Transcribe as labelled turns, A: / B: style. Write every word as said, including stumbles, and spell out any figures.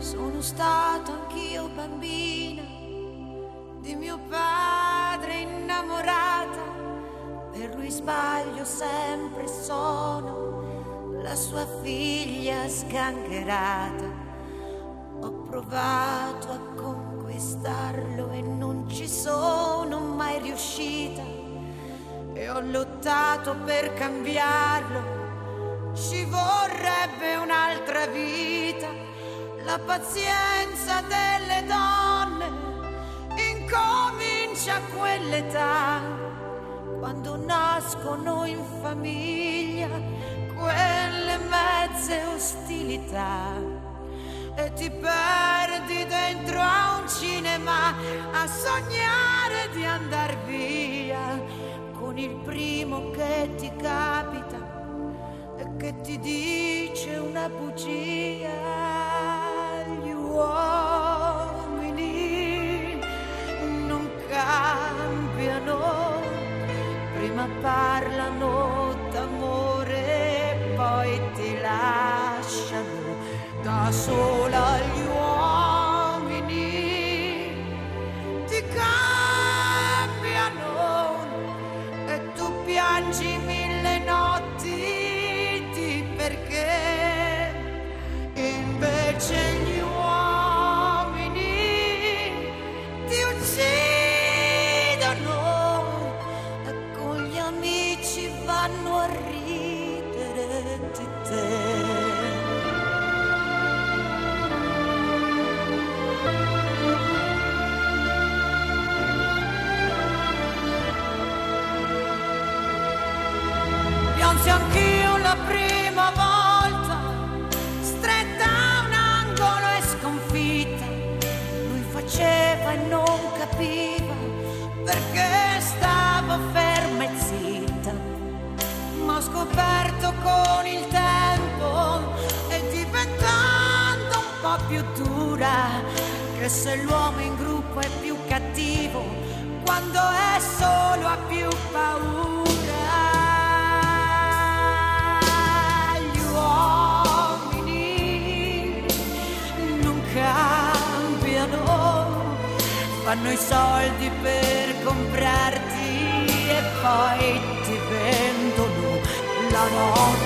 A: Sono stato anch'io bambina di mio padre innamorata, per lui sbaglio sempre sono la sua figlia sgangherata. Ho provato a conquistarlo e non ci sono mai riuscita, e ho lottato per cambiarlo, ci vorrebbe un'altra vita. La pazienza delle donne incomincia a quell'età, quando nascono in famiglia quelle mezze ostilità, e ti perdi dentro a un cinema a sognare di andar via con il primo che ti capita e che ti dice una bugia. Gli uomini non cambiano, prima parlano d'amore, poi ti lasciano da sola. Gli uomini ti cambiano e tu piangi mille notti di perché, invece gli uomini ti uccidono e con gli amici vanno a ridere di te. Piansi anch'io la prima volta, stretta a un angolo e sconfitta. Lui faceva e non capiva perché stavo ferma e zitta. Ma ho scoperto con il tempo e diventando un po' più dura che se l'uomo in gruppo è più cattivo quando è solo ha più paura. Fanno i soldi per comprarti e poi ti vendono la notte.